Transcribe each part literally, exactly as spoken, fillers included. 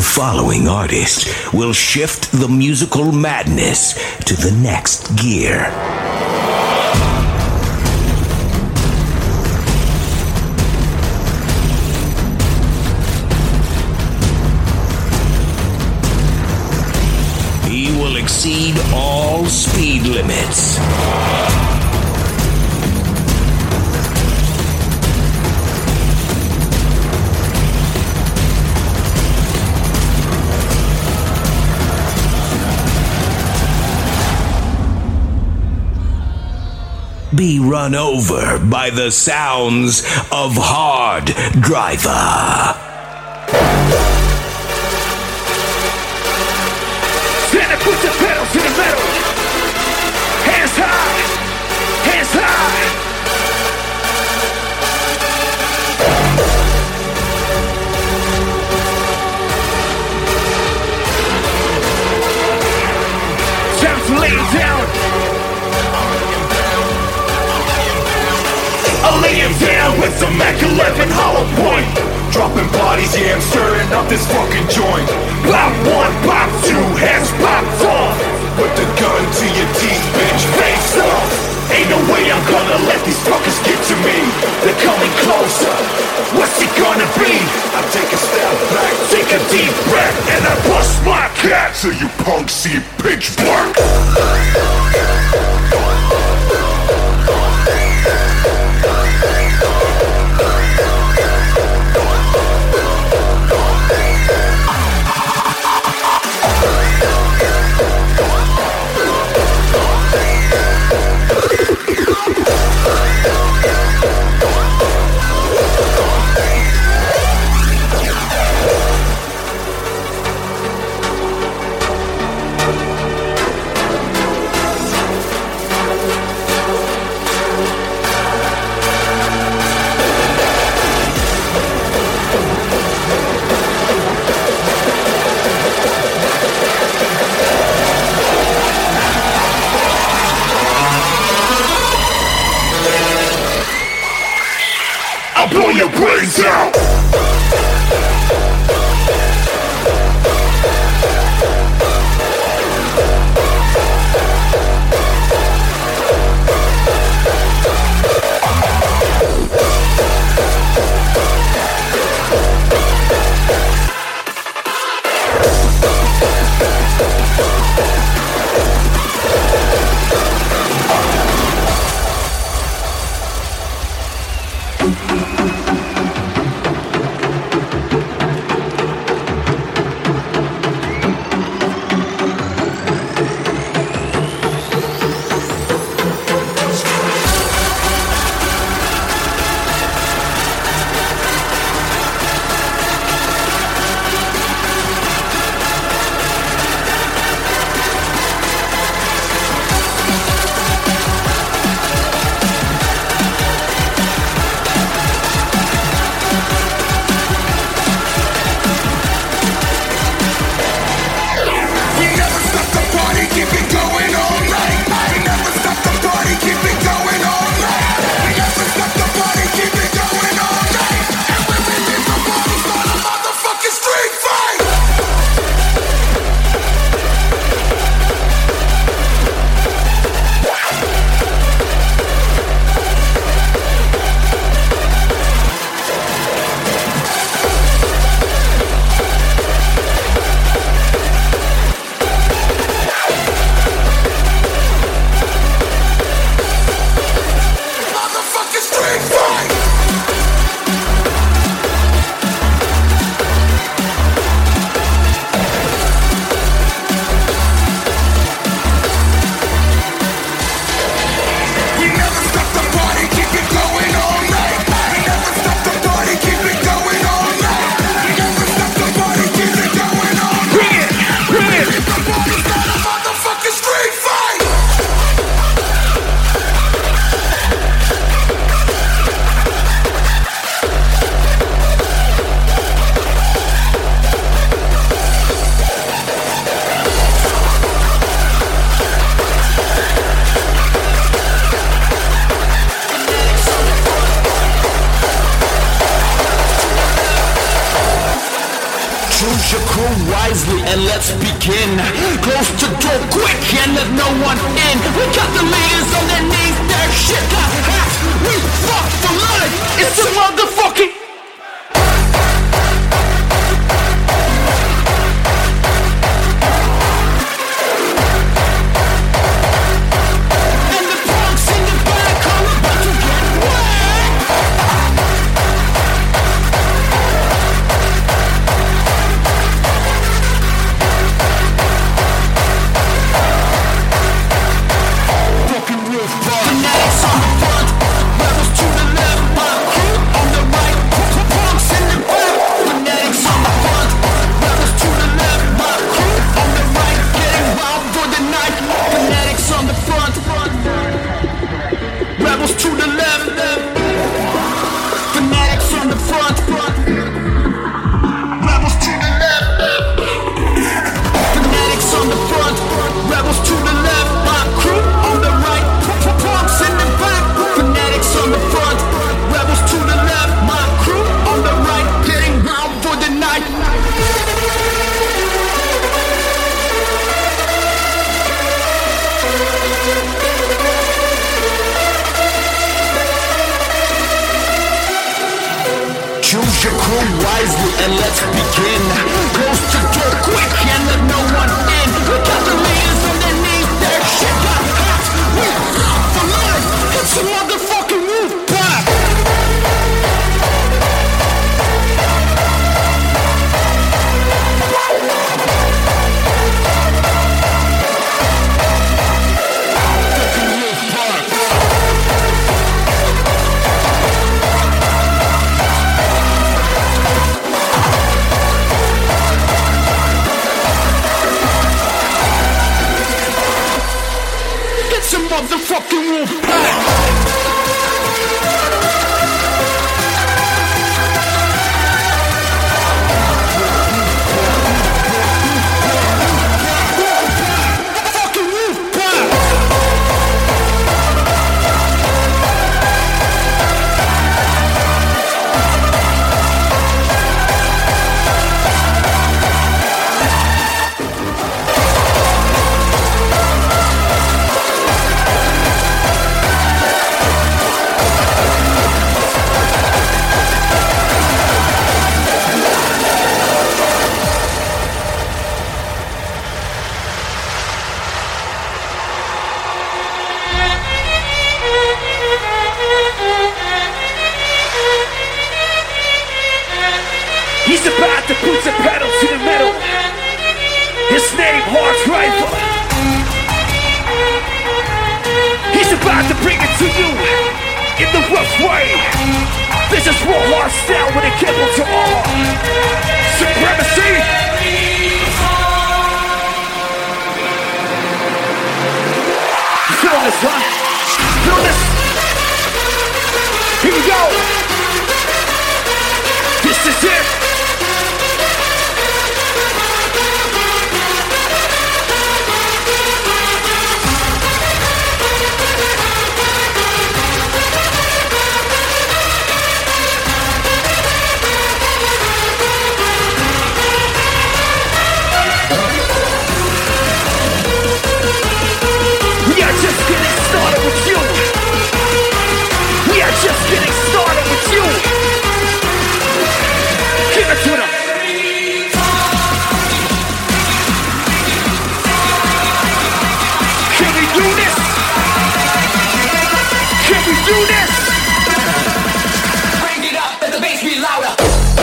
following artist will shift the musical madness to the next gear. He will exceed all speed limits. Be run over by the sounds of Hard Driver. Santa, put the pedal to the metal. Hands high, hands high. Time to lay it down. I'll lay him down with the Mac eleven hollow point. Dropping bodies, yeah, I'm stirring up this fucking joint. Pop one, pop two, heads popped off. Put the gun to your teeth, bitch, face off. Ain't no way I'm gonna let these fuckers get to me. They're coming closer, what's it gonna be? I take a step back, take a deep breath, and I bust my cat till you punks see pitch black. crew wisely and let's begin. Close the door quick and let no one in. We got the leaders underneath their shit got hats. We fuck for life. It's a motherfucking and let's begin. Close the door quick and let no one in. We got the leaders underneath their shit got hats. We fuck for life. It's a motherfucking wolf pack. Motherfucking wolf pack. He's about to put the pedal to the metal. His name, Hard Driver. He's about to bring it to you in the rough way. This is raw hard style with a cable to all. Supremacy. Feel this, huh? Feel this? Here we go. This is it. We are just getting started with you. We are just getting started with you. Give it to them. Can we do this? Can we do this? Bring it up, let the bass be louder.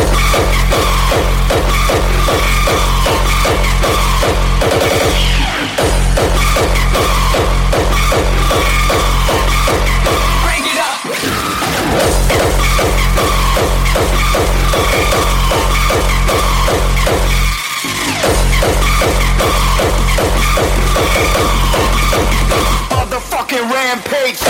Bring it up. Motherfucking rampage.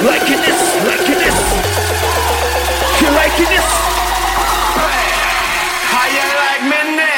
Liking this, liking this. You liking this? How you like me now?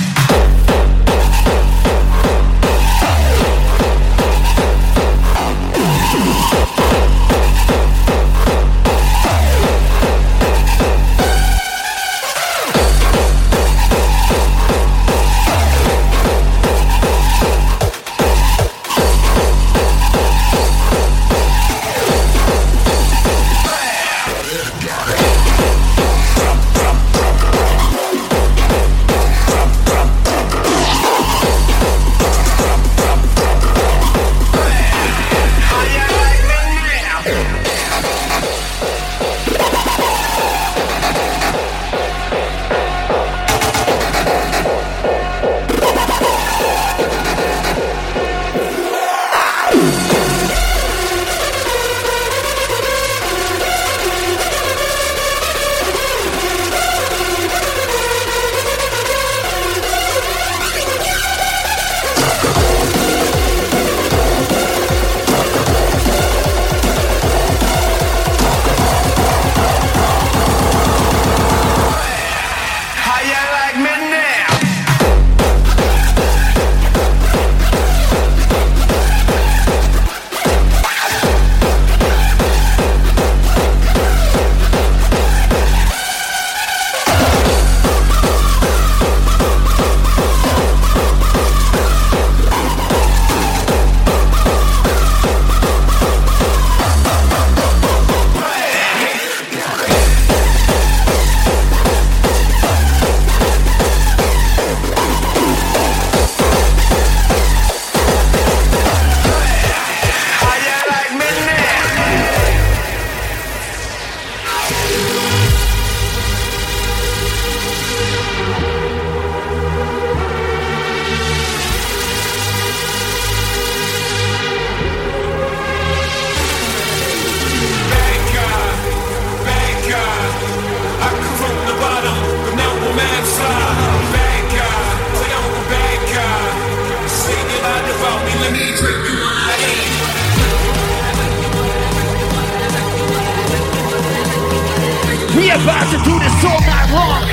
We about to do this all night long.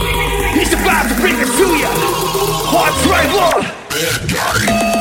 He's about to bring it to you. Hard driver.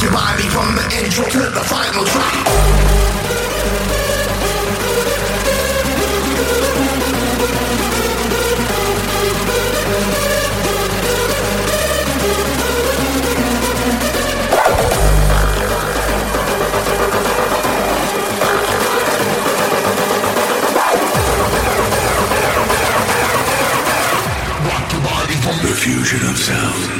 your body from the intro to the final track. The fusion of sound.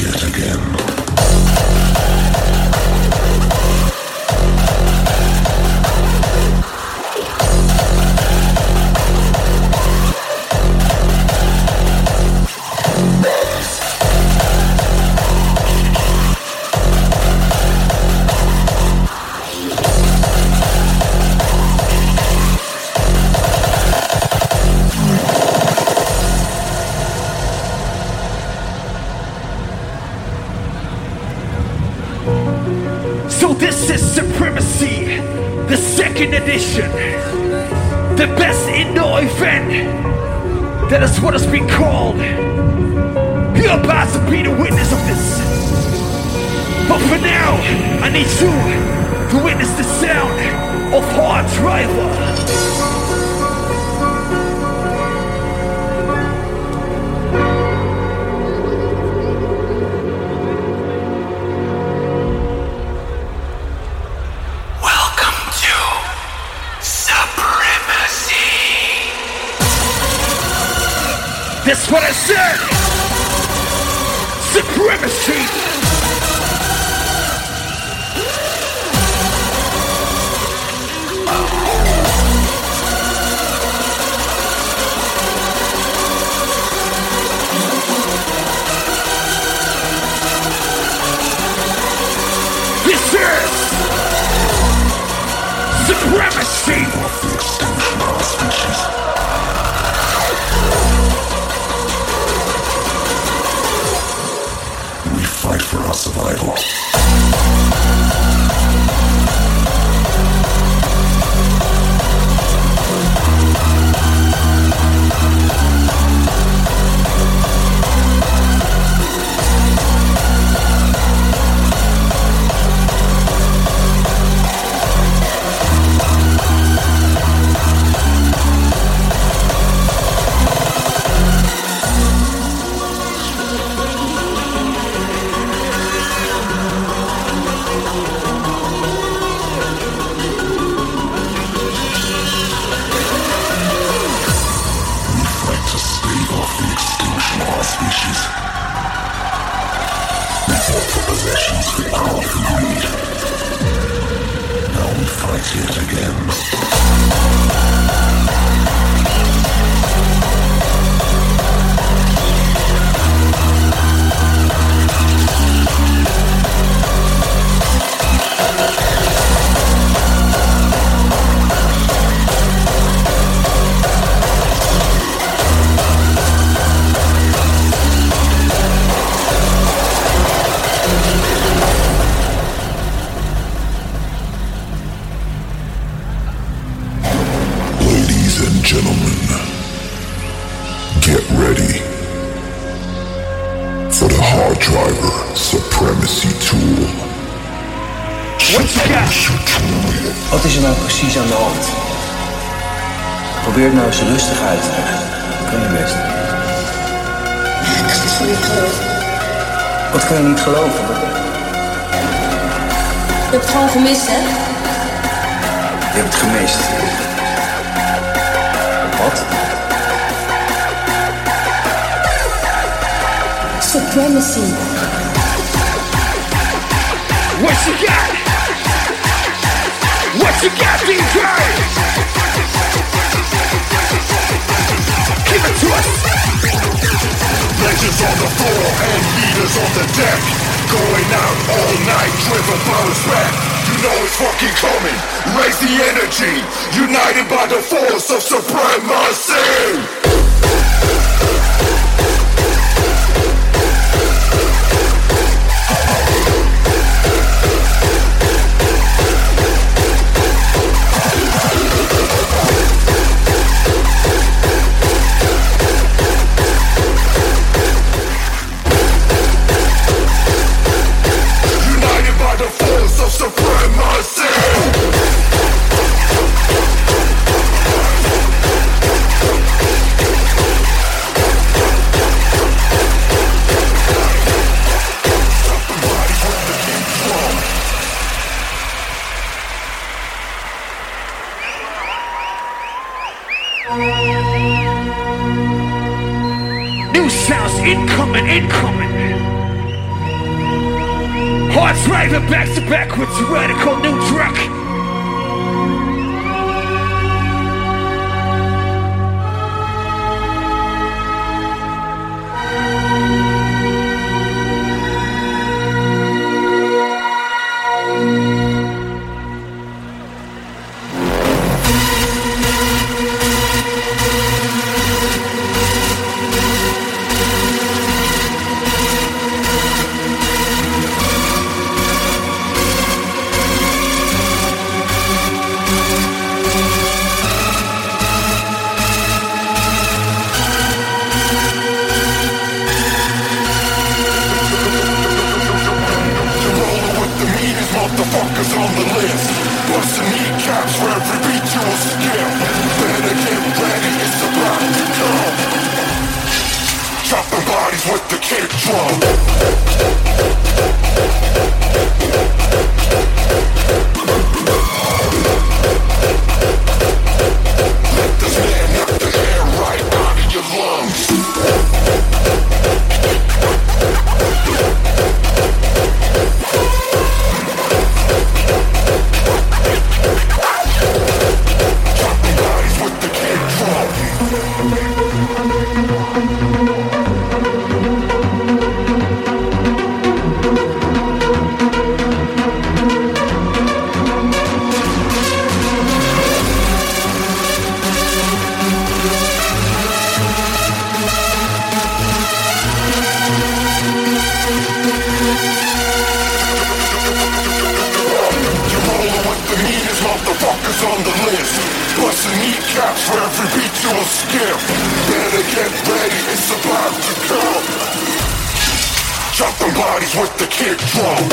yet again. Edition, the best indoor event. That is what it's been called. You're about to be the witness of this. But for now, I need you to witness the sound of Hard Driver. That's what I said! Supremacy! This is supremacy! Fight for our survival. Wat is er nou precies aan de hand? Probeer het nou eens rustig uit te leggen. Kan je best. Ik kan het gewoon niet geloven. Wat kan je niet geloven? Je hebt het gewoon gemist, hè? Je hebt het gemist. Wat? Supremacy. What you got? What you got, D J? Give it to us. Legends on the floor and leaders on the deck. Going out all night, driven by respect. You know it's fucking coming. Raise the energy. United by the force of supremacy. New sounds incoming, incoming. Hearts raving back to back with tyrannical new track. Motherfuckers on the list, busting kneecaps for every beat you will skip. Better get ready, it's about to come. Chopping bodies with the kick drum. Let this man knock the air right out of your lungs. Motherfuckers on the list, busting kneecaps for every beat you will skip. Better get ready, it's about to come. Chopping bodies with the kick drum.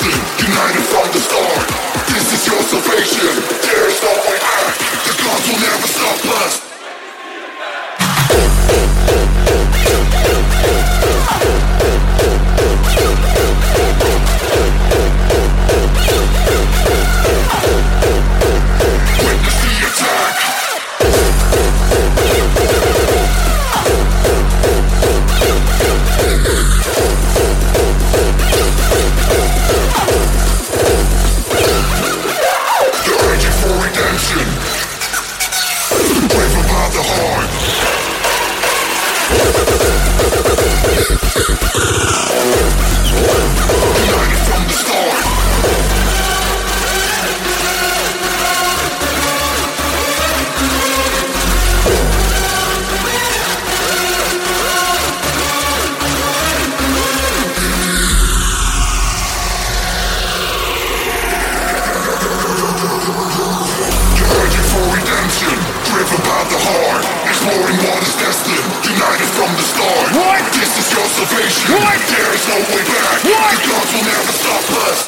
destined, united from the start. This is your salvation, there is no way back. The gods will never stop us. Witness the attack. They're raging for redemption. Brave about the heart. United from the start. Driven by the heart, exploring what is destined, united from the start. What? This is your salvation. What? There is no way back. What? The gods will never stop us.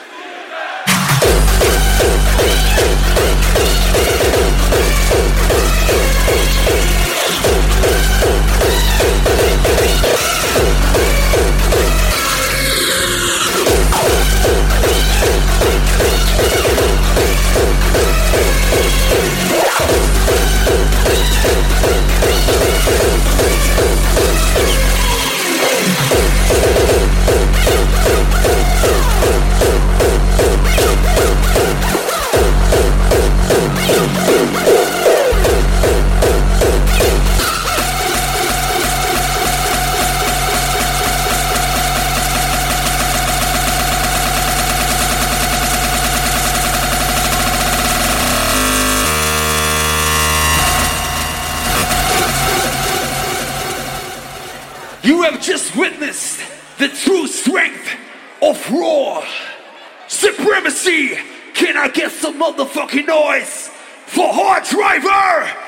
You have just witnessed the true strength of Raw Supremacy. Can I get some motherfucking noise for Hard Driver?